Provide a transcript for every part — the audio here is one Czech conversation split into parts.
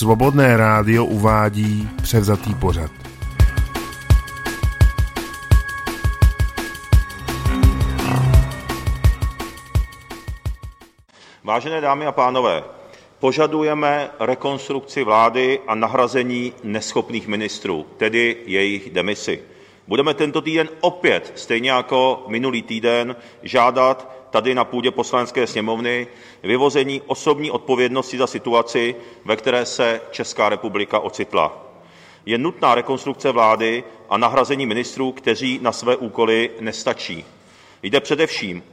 Svobodné rádio uvádí převzatý pořad. Vážené dámy a pánové, požadujeme rekonstrukci vlády a nahrazení neschopných ministrů, tedy jejich demisi. Budeme tento týden opět, stejně jako minulý týden, žádat tady na půdě Poslanecké sněmovny vyvození osobní odpovědnosti za situaci, ve které se Česká republika ocitla. Je nutná rekonstrukce vlády a nahrazení ministrů, kteří na své úkoly nestačí. Jde především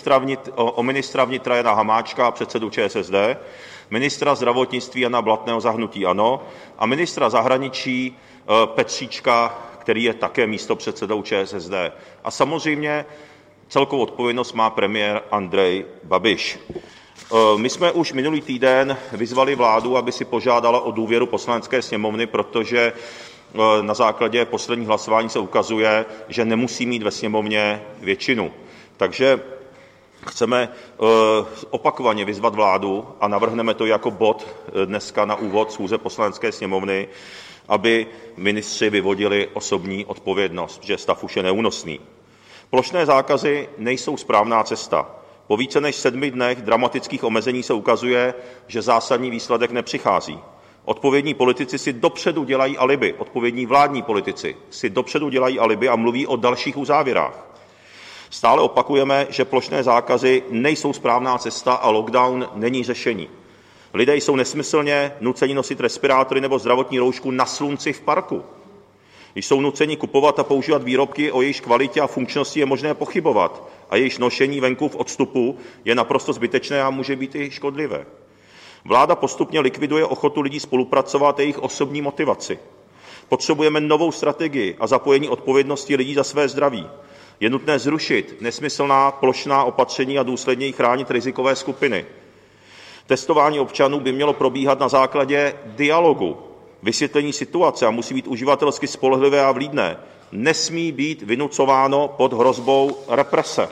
o ministra vnitra Jana Hamáčka, předsedu ČSSD, ministra zdravotnictví Jana Blatného za hnutí ANO a ministra zahraničí Petříčka, který je také místopředsedou ČSSD. A samozřejmě celkovou odpovědnost má premiér Andrej Babiš. My jsme už minulý týden vyzvali vládu, aby si požádala o důvěru Poslanecké sněmovny, protože na základě posledních hlasování se ukazuje, že nemusí mít ve sněmovně většinu. Takže chceme opakovaně vyzvat vládu a navrhneme to jako bod dneska na úvod schůze Poslanecké sněmovny, aby ministři vyvodili osobní odpovědnost, že stav už je neúnosný. Plošné zákazy nejsou správná cesta. Po více než 7 dnech dramatických omezení se ukazuje, že zásadní výsledek nepřichází. Odpovědní politici si dopředu dělají alibi, odpovědní vládní politici si dopředu dělají alibi a mluví o dalších uzávěrách. Stále opakujeme, že plošné zákazy nejsou správná cesta a lockdown není řešení. Lidé jsou nesmyslně nuceni nosit respirátory nebo zdravotní roušku na slunci v parku. Jsou nuceni kupovat a používat výrobky, o jejichž kvalitě a funkčnosti je možné pochybovat a jejichž nošení venku v odstupu je naprosto zbytečné a může být i škodlivé. Vláda postupně likviduje ochotu lidí spolupracovat a jejich osobní motivaci. Potřebujeme novou strategii a zapojení odpovědnosti lidí za své zdraví. Je nutné zrušit nesmyslná plošná opatření a důsledněji chránit rizikové skupiny. Testování občanů by mělo probíhat na základě dialogu, vysvětlení situace a musí být uživatelsky spolehlivé a vlídné. Nesmí být vynucováno pod hrozbou represe.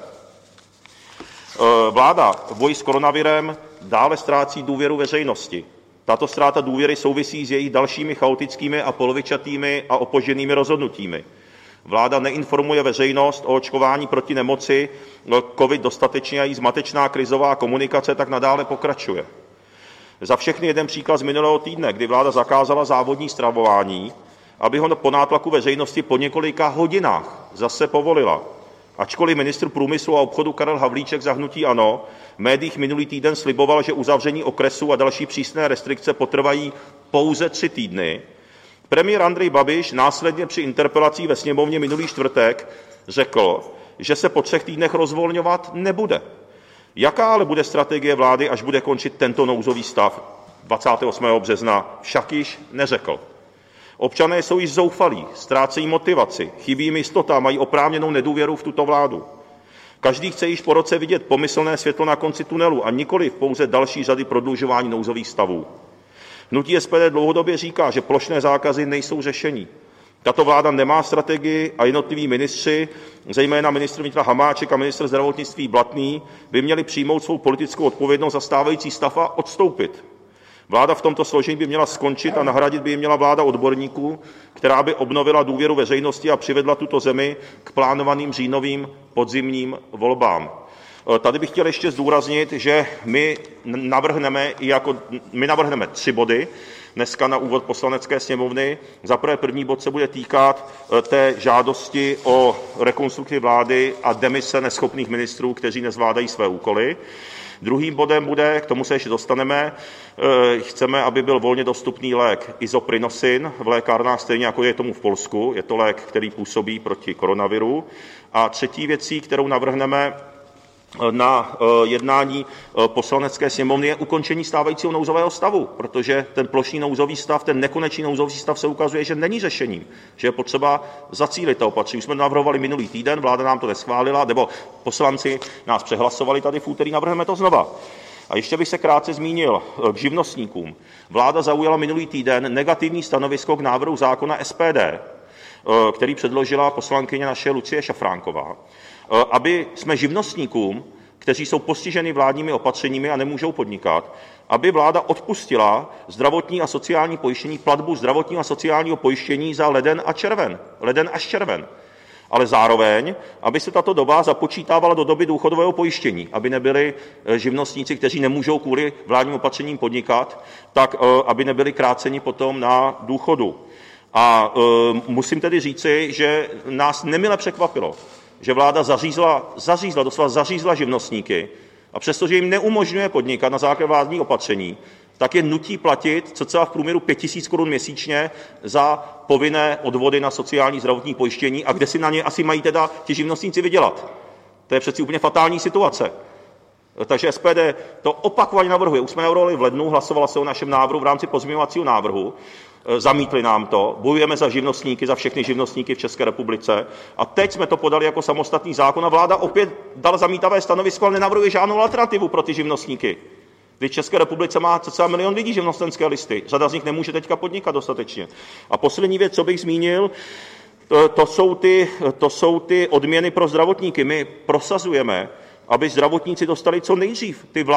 Vláda v boji s koronavirem dále ztrácí důvěru veřejnosti. Tato ztráta důvěry souvisí s jejich dalšími chaotickými a polovičatými a opožděnými rozhodnutími. Vláda neinformuje veřejnost o očkování proti nemoci COVID dostatečně a její zmatečná krizová komunikace tak nadále pokračuje. Za všechny jeden příklad z minulého týdne, kdy vláda zakázala závodní stravování, aby ho po nátlaku veřejnosti po několika hodinách zase povolila. Ačkoliv ministr průmyslu a obchodu Karel Havlíček za hnutí ANO v médiích minulý týden sliboval, že uzavření okresů a další přísné restrikce potrvají pouze 3 týdny, premiér Andrej Babiš následně při interpelacích ve sněmovně minulý čtvrtek řekl, že se po 3 týdnech rozvolňovat nebude. Jaká ale bude strategie vlády, až bude končit tento nouzový stav 28. března, však již neřekl. Občané jsou již zoufalí, ztrácejí motivaci, chybí jim jistota, mají oprávněnou nedůvěru v tuto vládu. Každý chce již po roce vidět pomyslné světlo na konci tunelu a nikoliv pouze další řady prodlužování nouzových stavů. Hnutí SPD dlouhodobě říká, že plošné zákazy nejsou řešení. Tato vláda nemá strategii a jednotliví ministři, zejména ministr vnitra Hamáček a ministr zdravotnictví Blatný, by měli přijmout svou politickou odpovědnost za stávající stav a odstoupit. Vláda v tomto složení by měla skončit a nahradit by ji měla vláda odborníků, která by obnovila důvěru veřejnosti a přivedla tuto zemi k plánovaným říjnovým podzimním volbám. Tady bych chtěl ještě zdůraznit, že my navrhneme 3 body dneska na úvod Poslanecké sněmovny. Za prvé, první bod se bude týkat té žádosti o rekonstrukci vlády a demise neschopných ministrů, kteří nezvládají své úkoly. Druhým bodem bude, k tomu se ještě dostaneme, chceme, aby byl volně dostupný lék Isoprinosin v lékárnách, stejně jako je tomu v Polsku. Je to lék, který působí proti koronaviru. A třetí věcí, kterou navrhneme na jednání Poslanecké sněmovny, je ukončení stávajícího nouzového stavu, protože ten plošný nouzový stav, ten nekonečný nouzový stav se ukazuje, že není řešením, že je potřeba zacílit to opatření. Už jsme navrhovali minulý týden, vláda nám to neschválila, nebo poslanci nás přehlasovali tady v úterý, navrhneme to znova. A ještě bych se krátce zmínil k živnostníkům. Vláda zaujala minulý týden negativní stanovisko k návrhu zákona SPD, který předložila poslankyně naše Lucie Šafránková, aby jsme živnostníkům kteří jsou postiženi vládními opatřeními a nemůžou podnikat, aby vláda odpustila zdravotní a sociální pojištění, platbu zdravotního a sociálního pojištění za leden až červen. Ale zároveň, aby se tato doba započítávala do doby důchodového pojištění, aby nebyli živnostníci, kteří nemůžou kvůli vládním opatřením podnikat, tak aby nebyli kráceni potom na důchodu. A musím tedy říci, že nás nemile překvapilo, že vláda doslova zařízla živnostníky a přestože jim neumožňuje podnikat na základě vládních opatření, tak je nutí platit cca v průměru 5 000 korun měsíčně za povinné odvody na sociální zdravotní pojištění a kde si na ně asi mají teda ti živnostníci vydělat. To je přeci úplně fatální situace. Takže SPD to opakovaně navrhuje. Už jsme navrhovali v lednu, hlasovala se o našem návrhu v rámci pozměňovacího návrhu, zamítli nám to, bojujeme za živnostníky, za všechny živnostníky v České republice a teď jsme to podali jako samostatný zákon a vláda opět dala zamítavé stanovisko, ale nenavrhuje žádnou alternativu pro ty živnostníky. Když v České republice má cca 1 milion lidí živnostenské listy, řada z nich nemůže teďka podnikat dostatečně. A poslední věc, co bych zmínil, to jsou ty odměny pro zdravotníky. My prosazujeme, aby zdravotníci dostali co nejdřív ty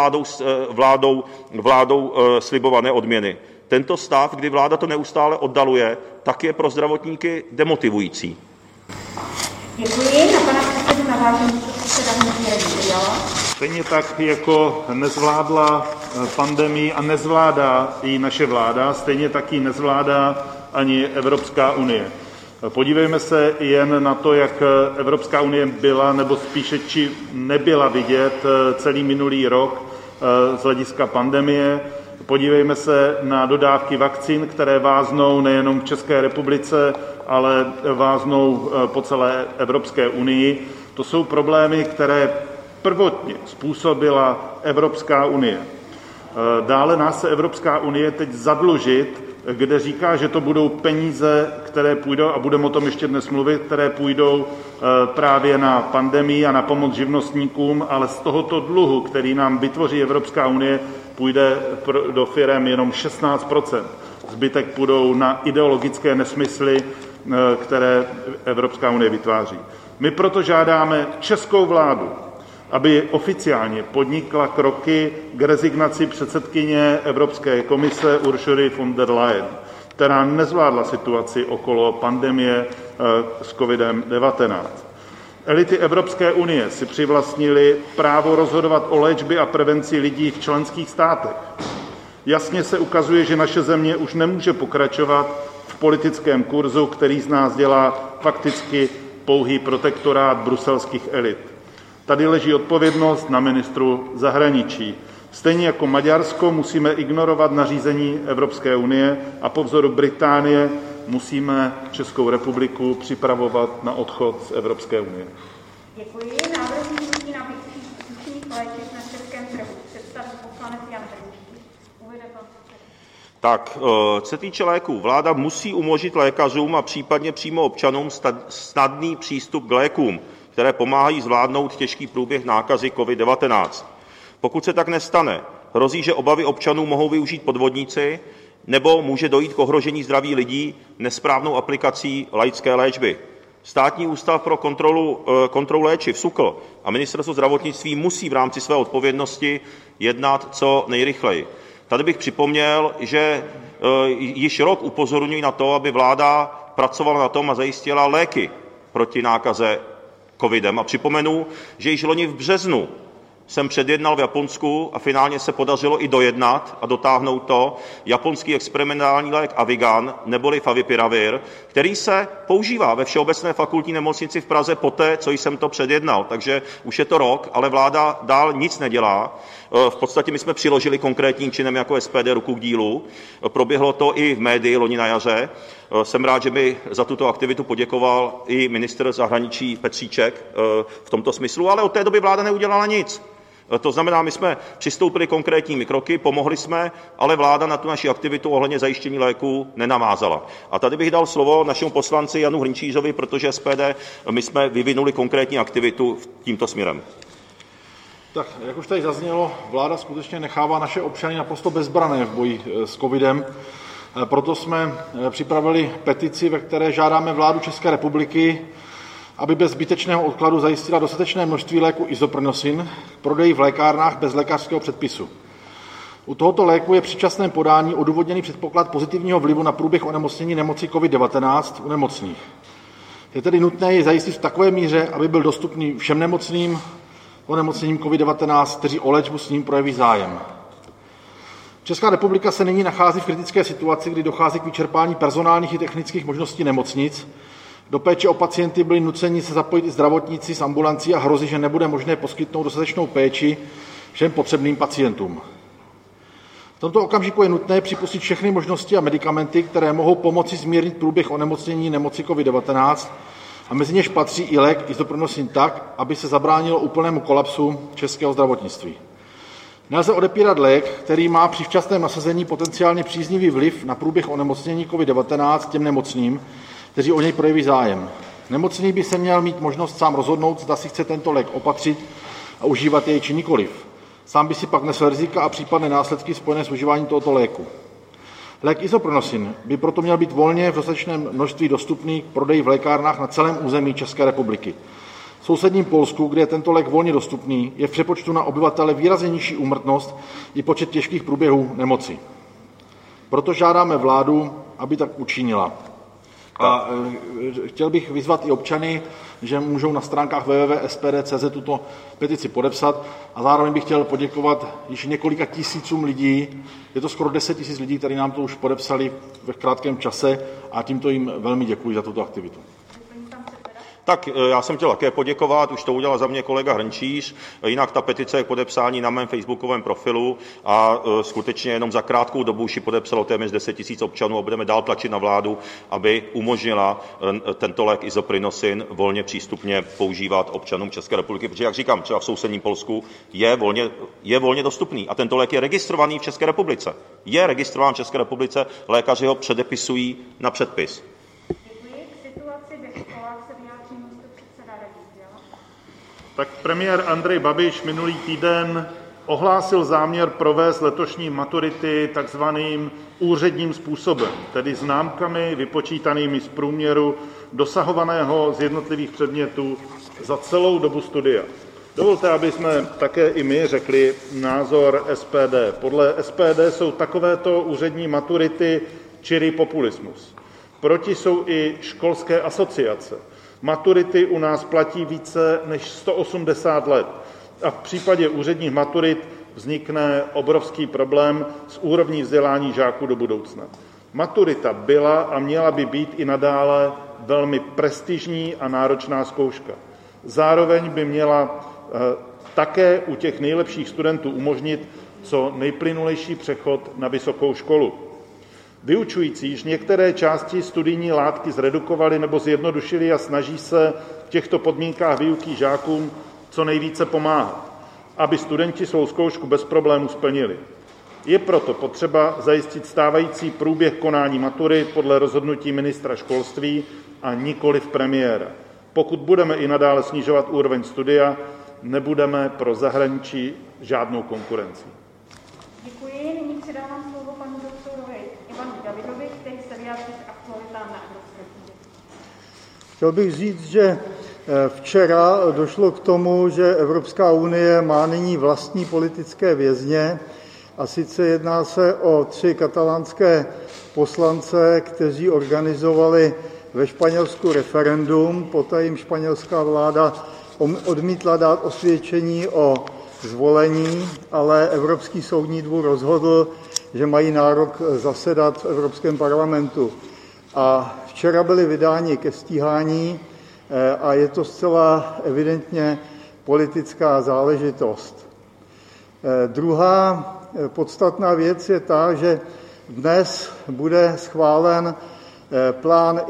vládou slibované odměny. Tento stav, kdy vláda to neustále oddaluje, tak je pro zdravotníky demotivující. Děkuji. Na pana předsedu naváží místopředseda hnutí Radim Fiala. Stejně tak, jako nezvládla pandemii a nezvládá ji naše vláda, stejně tak ji nezvládá ani Evropská unie. Podívejme se jen na to, jak Evropská unie byla, nebo spíše či nebyla vidět celý minulý rok z hlediska pandemie. Podívejme se na dodávky vakcín, které váznou nejenom v České republice, ale váznou po celé Evropské unii. To jsou problémy, které prvotně způsobila Evropská unie. Dále nás se Evropská unie teď zadlužit, kde říká, že to budou peníze, které půjdou, a budeme o tom ještě dnes mluvit, které půjdou právě na pandemii a na pomoc živnostníkům, ale z tohoto dluhu, který nám vytvoří Evropská unie, půjde do firem jenom 16%. Zbytek půjdou na ideologické nesmysly, které Evropská unie vytváří. My proto žádáme českou vládu, aby oficiálně podnikla kroky k rezignaci předsedkyně Evropské komise Ursuly von der Leyen, která nezvládla situaci okolo pandemie s COVID-19. Elity Evropské unie si přivlastnily právo rozhodovat o léčbě a prevenci lidí v členských státech. Jasně se ukazuje, že naše země už nemůže pokračovat v politickém kurzu, který z nás dělá fakticky pouhý protektorát bruselských elit. Tady leží odpovědnost na ministru zahraničí. Stejně jako Maďarsko musíme ignorovat nařízení Evropské unie a po vzoru Británie musíme Českou republiku připravovat na odchod z Evropské unie. Děkuji. Návrh zmínutí na účinných léčiv na českém trhu představí poslanec Jan Hrnčíř. Uvede pan předseda. Tak, co se týče léků, vláda musí umožnit lékařům a případně přímo občanům snadný přístup k lékům, které pomáhají zvládnout těžký průběh nákazy COVID-19. Pokud se tak nestane, hrozí, že obavy občanů mohou využít podvodníci nebo může dojít k ohrožení zdraví lidí nesprávnou aplikací laické léčby. Státní ústav pro kontrolu léčiv SÚKL a ministerstvo zdravotnictví musí v rámci své odpovědnosti jednat co nejrychleji. Tady bych připomněl, že již rok upozorňuji na to, aby vláda pracovala na tom a zajistila léky proti nákaze covidem. A připomenu, že již loni v březnu jsem předjednal v Japonsku a finálně se podařilo i dojednat a dotáhnout to japonský experimentální lék Avigan neboli Favipiravir, který se používá ve Všeobecné fakultní nemocnici v Praze poté, co jsem to předjednal. Takže už je to rok, ale vláda dál nic nedělá. V podstatě my jsme přiložili konkrétním činem jako SPD ruku k dílu. Proběhlo to i v médii loni na jaře. Jsem rád, že mi za tuto aktivitu poděkoval i ministr zahraničí Petříček v tomto smyslu, ale od té doby vláda neudělala nic. To znamená, my jsme přistoupili konkrétními kroky, pomohli jsme, ale vláda na tu naši aktivitu ohledně zajištění léků nenavázala. A tady bych dal slovo našemu poslanci Janu Hrnčířovi, protože SPD, my jsme vyvinuli konkrétní aktivitu tímto směrem. Tak, jak už tady zaznělo, vláda skutečně nechává naše občany naprosto bezbrané v boji s covidem. Proto jsme připravili petici, ve které žádáme vládu České republiky, aby bez zbytečného odkladu zajistila dostatečné množství léku Isoprenosin k prodeji v lékárnách bez lékařského předpisu. U tohoto léku je při včasném podání odůvodněný předpoklad pozitivního vlivu na průběh onemocnění nemoci COVID-19 u nemocných. Je tedy nutné jej zajistit v takové míře, aby byl dostupný všem nemocným onemocněním COVID-19, kteří o léčbu s ním projeví zájem. Česká republika se nyní nachází v kritické situaci, kdy dochází k vyčerpání personálních i technických možností nemocnic. Do péče o pacienty byli nuceni se zapojit i zdravotníci z ambulancí a hrozí, že nebude možné poskytnout dostatečnou péči všem potřebným pacientům. V tomto okamžiku je nutné připustit všechny možnosti a medikamenty, které mohou pomoci zmírnit průběh onemocnění nemoci COVID-19 a mezi něž patří i lék Isoprenosin tak, aby se zabránilo úplnému kolapsu českého zdravotnictví. Nelze odepírat lék, který má při včasném nasazení potenciálně příznivý vliv na průběh onemocnění COVID-19 těm nemocným, kteří o něj projeví zájem. Nemocný by se měl mít možnost sám rozhodnout, zda si chce tento lék opatřit a užívat jej či nikoliv. Sám by si pak nesl rizika a případné následky spojené s užíváním tohoto léku. Lék Isoprenosin by proto měl být volně v dostatečném množství dostupný k prodeji v lékárnách na celém území České republiky. V sousedním Polsku, kde je tento lék volně dostupný, je v přepočtu na obyvatele výrazně nižší úmrtnost i počet těžkých průběhů nemoci. Proto žádáme vládu, aby tak učinila. A chtěl bych vyzvat i občany, že můžou na stránkách www.spd.cz tuto petici podepsat a zároveň bych chtěl poděkovat již několika tisícům lidí, je to skoro 10 000 lidí, kteří nám to už podepsali ve krátkém čase a tímto jim velmi děkuji za tuto aktivitu. Tak já jsem chtěl také poděkovat, už to udělal za mě kolega Hrnčíř, jinak ta petice je k podepsání na mém facebookovém profilu a skutečně jenom za krátkou dobu už ji podepsalo téměř 10 000 občanů a budeme dál tlačit na vládu, aby umožnila tento lék Isoprenosin volně přístupně používat občanům České republiky, protože jak říkám, třeba v sousedním Polsku je volně dostupný a tento lék je registrovaný v České republice. Je registrován v České republice, lékaři ho předepisují na předpis. Tak premiér Andrej Babiš minulý týden ohlásil záměr provést letošní maturity takzvaným úředním způsobem, tedy známkami vypočítanými z průměru dosahovaného z jednotlivých předmětů za celou dobu studia. Dovolte, aby jsme také i my řekli názor SPD. Podle SPD jsou takovéto úřední maturity čirý populismus. Proti jsou i školské asociace. Maturity u nás platí více než 180 let a v případě úředních maturit vznikne obrovský problém s úrovní vzdělání žáků do budoucna. Maturita byla a měla by být i nadále velmi prestižní a náročná zkouška. Zároveň by měla také u těch nejlepších studentů umožnit co nejplynulejší přechod na vysokou školu. Vyučující již některé části studijní látky zredukovali nebo zjednodušili a snaží se v těchto podmínkách výuky žákům co nejvíce pomáhat, aby studenti svou zkoušku bez problémů splnili. Je proto potřeba zajistit stávající průběh konání maturit podle rozhodnutí ministra školství a nikoliv premiéra. Pokud budeme i nadále snižovat úroveň studia, nebudeme pro zahraničí žádnou konkurencí. Děkuji. Nyní předávám slovo panu doktorovi Ivanu Davidovi, který se vyjádří k aktualitám na Evropské půdě. Chtěl bych říct, že včera došlo k tomu, že Evropská unie má nyní vlastní politické vězně, a sice jedná se o 3 katalánské poslance, kteří organizovali ve Španělsku referendum, poté jim španělská vláda odmítla dát osvědčení o zvolení, ale Evropský soudní dvůr rozhodl, že mají nárok zasedat v Evropském parlamentu. A včera byli vydáni ke stíhání a je to zcela evidentně politická záležitost. Druhá podstatná věc je ta, že dnes bude schválen plán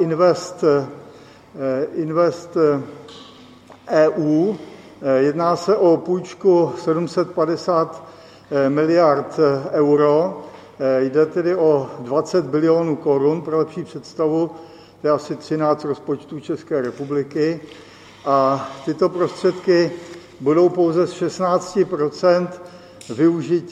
Invest EU. Jedná se o půjčku 750 miliard euro. Jde tedy o 20 bilionů korun, pro lepší představu, to je asi 13 rozpočtů České republiky. A tyto prostředky budou pouze z 16%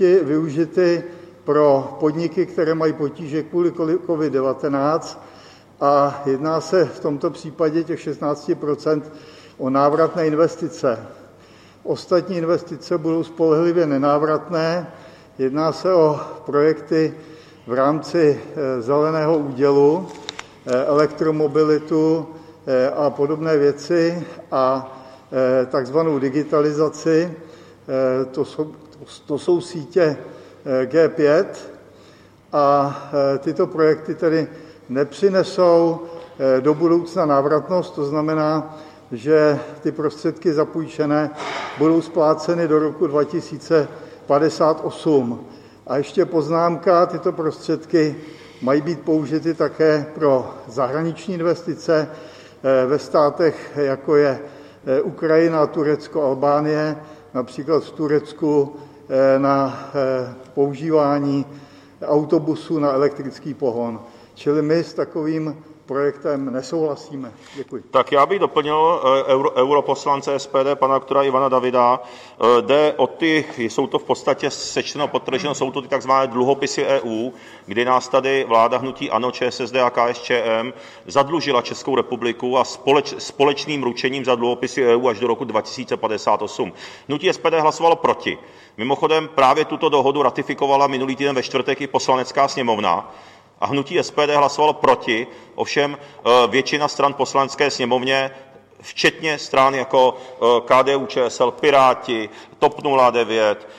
využity pro podniky, které mají potíže kvůli COVID-19, a jedná se v tomto případě těch 16% o návratné investice. Ostatní investice budou spolehlivě nenávratné. Jedná se o projekty v rámci zeleného údělu, elektromobilitu a podobné věci a takzvanou digitalizaci. To jsou sítě G5 a tyto projekty tedy nepřinesou do budoucna návratnost, to znamená, že ty prostředky zapůjčené budou spláceny do roku 2058. A ještě poznámka, tyto prostředky mají být použity také pro zahraniční investice ve státech, jako je Ukrajina, Turecko, Albánie, například v Turecku na používání autobusů na elektrický pohon. Čili my s takovým projektem nesouhlasíme. Děkuji. Tak já bych doplnil europoslance SPD, pana doktora Ivana Davida. Jde o jsou to v podstatě sečteno, podtrženo, jsou to ty takzvané dluhopisy EU, kdy nás tady vláda hnutí ANO, ČSSD a KSČM zadlužila Českou republiku a společným ručením za dluhopisy EU až do roku 2058. Hnutí SPD hlasovalo proti. Mimochodem právě tuto dohodu ratifikovala minulý týden ve čtvrtek i Poslanecká sněmovna. A hnutí SPD hlasovalo proti, ovšem většina stran poslanecké sněmovně, včetně stran jako KDU-ČSL, Piráti, TOP 09,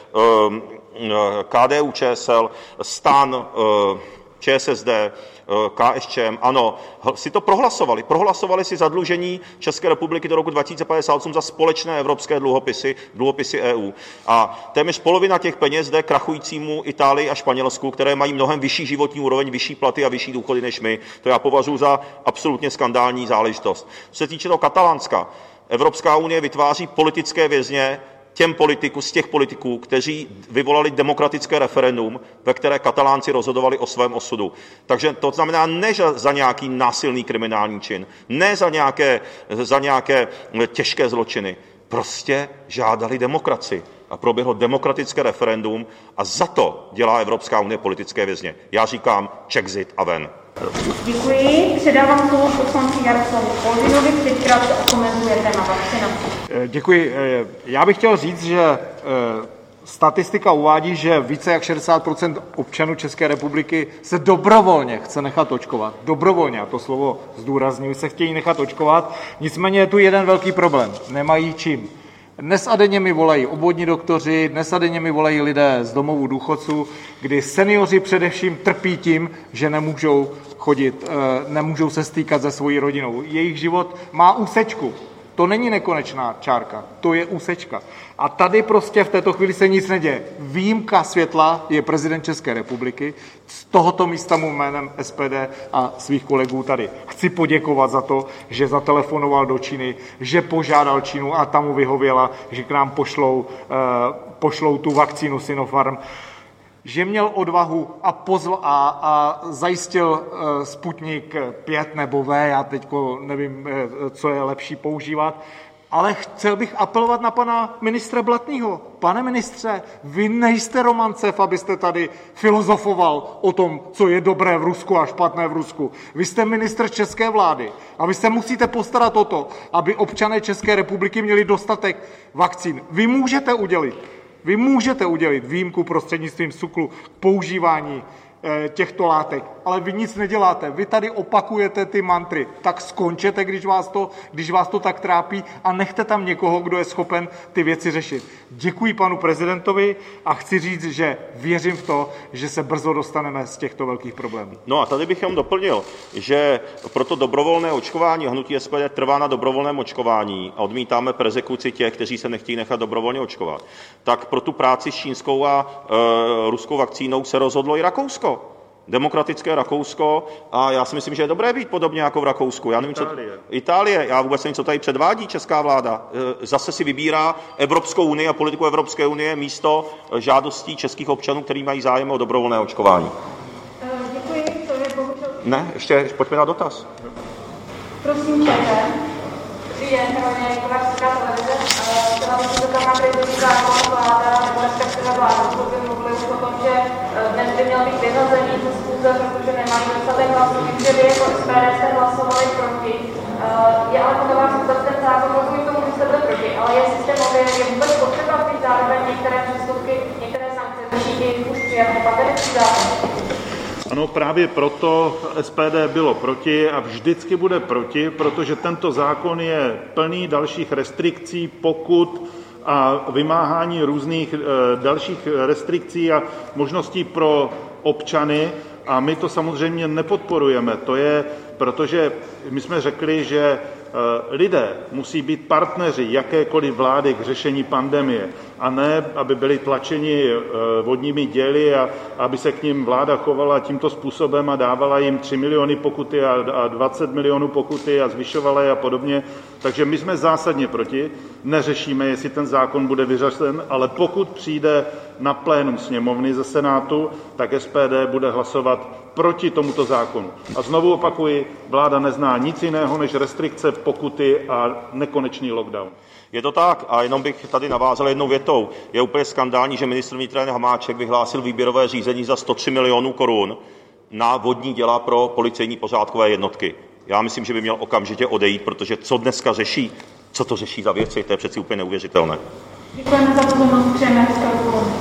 KDU-ČSL, STAN, ČSSD, KSČM, ANO, si to prohlasovali. Prohlasovali si zadlužení České republiky do roku 2058 za společné evropské dluhopisy EU. A téměř polovina těch peněz jde krachujícímu Itálii a Španělsku, které mají mnohem vyšší životní úroveň, vyšší platy a vyšší důchody než my. To já považuji za absolutně skandální záležitost. Co se týče toho Katalánska, Evropská unie vytváří politické vězně z těch politiků, kteří vyvolali demokratické referendum, ve které Katalánci rozhodovali o svém osudu. Takže to znamená ne za nějaký násilný kriminální čin, ne za nějaké těžké zločiny. Prostě žádali demokracii a proběhlo demokratické referendum a za to dělá Evropská unie politické vězně. Já říkám Czexit a ven. Děkuji. Předávám slovo poslanci Jaroslavu Foldynovi, který krátce okomentuje téma vakcinace. Děkuji. Já bych chtěl říct, že statistika uvádí, že více jak 60% občanů České republiky se dobrovolně chce nechat očkovat. Dobrovolně, a to slovo zdůrazňuji, se chtějí nechat očkovat. Nicméně je tu jeden velký problém. Nemají čím. Dnes a denně mi volají obvodní doktoři, dnes a denně mi volají lidé z domovů důchodců, kdy seniori především trpí tím, že nemůžou chodit, nemůžou se stýkat se svojí rodinou. Jejich život má úsečku. To není nekonečná čárka, to je úsečka. A tady prostě v této chvíli se nic neděje. Výjimka světla je prezident České republiky. Z tohoto místa mu jménem SPD a svých kolegů tady chci poděkovat za to, že zatelefonoval do Číny, že požádal Čínu a tam mu vyhověla, že k nám pošlou tu vakcínu Sinopharm, že měl odvahu a zajistil Sputnik 5 nebo V, já teď nevím, co je lepší používat, ale chtěl bych apelovat na pana ministra Blatného. Pane ministře, vy nejste romancev, abyste tady filozofoval o tom, co je dobré v Rusku a špatné v Rusku. Vy jste ministr české vlády a vy se musíte postarat o to, aby občané České republiky měli dostatek vakcín. Vy můžete udělit výjimku prostřednictvím SÚKLu k používání těchto látek, ale vy nic neděláte. Vy tady opakujete ty mantry. Tak skončete, když vás to tak trápí a nechte tam někoho, kdo je schopen ty věci řešit. Děkuji panu prezidentovi a chci říct, že věřím v to, že se brzo dostaneme z těchto velkých problémů. No a tady bych jen doplnil, že proto dobrovolné očkování hnutí SPD trvá na dobrovolném očkování a odmítáme perzekuci těch, kteří se nechtějí nechat dobrovolně očkovat. Tak pro tu práci s čínskou a ruskou vakcínou se rozhodlo i Rakousko. Demokratické Rakousko a já si myslím, že je dobré být podobně jako v Rakousku. Já nevím, Itálie. Já vůbec nevím, co tady předvádí česká vláda. Zase si vybírá Evropskou unii a politiku Evropské unie místo žádostí českých občanů, kteří mají zájem o dobrovolné očkování. Děkuji, to je bohužel... Ne, ještě pojďme na dotaz. Prosím, čete. Dobrý den, Karolina Janková, Česká televize. Chtěla bych se zeptat na krizový zákon vláda, nebo respektive vláda, by mluvili o tom, že dnes by měl být vyhozený ze schůze, protože nemají dostatek hlasů, že vy jako SPD jste hlasovali proti. Je ale podle vás vůbec ten zákon, rozumím tomu, že jste byli proti, ale je systémově, je vůbec potřeba být zároveň některé přestupky, některé sankce, řešit i už přijatý pandemický zákon. Ano, právě proto SPD bylo proti a vždycky bude proti, protože tento zákon je plný dalších restrikcí, pokut a vymáhání různých dalších restrikcí a možností pro občany a my to samozřejmě nepodporujeme. To je, protože my jsme řekli, že lidé musí být partneři jakékoliv vlády k řešení pandemie a ne, aby byli tlačeni vodními děly a aby se k nim vláda chovala tímto způsobem a dávala jim 3 miliony pokuty a 20 milionů pokuty a zvyšovala je a podobně. Takže my jsme zásadně proti, neřešíme, jestli ten zákon bude vyřazen, ale pokud přijde na plénum sněmovny ze Senátu, tak SPD bude hlasovat proti tomuto zákonu. A znovu opakuji, vláda nezná nic jiného než restrikce, pokuty a nekonečný lockdown. Je to tak a jenom bych tady navázal jednou větou. Je úplně skandální, že ministr vnitra Jan Hamáček vyhlásil výběrové řízení za 103 milionů korun na vodní děla pro policejní pořádkové jednotky. Já myslím, že by měl okamžitě odejít, protože co dneska řeší, co to řeší za věci, to je přeci úplně neuvěřitelné. Děkujeme za pozornost, přejeme hezkou dopoledne.